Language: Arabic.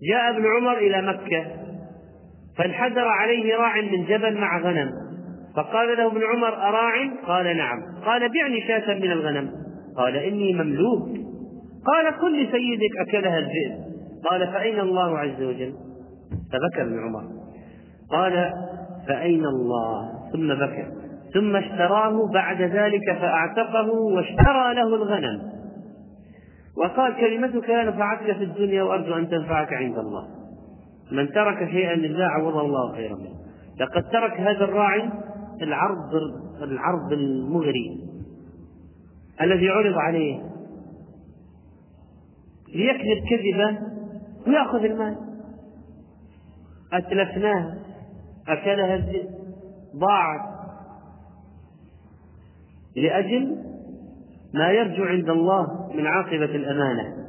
جاء ابن عمر إلى مكة فانحدر عليه راع من جبل مع غنم، فقال له ابن عمر: أراع؟ قال: نعم. قال: بعني شاة من الغنم. قال: إني مملوك. قال: قل لسيدك أكلها الذئب. قال: فأين الله عز وجل؟ فبكى ابن عمر. قال: فأين الله؟ ثم بكى، ثم اشتراه بعد ذلك فأعتقه واشترى له الغنم، وقال: كلمتك نفعتك في الدنيا وأرجو أن تنفعك عند الله. من ترك شيئا لله عوضه الله خيرا منه. لقد ترك هذا الراعي العرض المغري الذي عرض عليه ليكذب كذبة ويأخذ المال. أتلفناه، أكلها الذئب، ضاعت، لأجل ما يرجو عند الله من عاقبة الأمانة.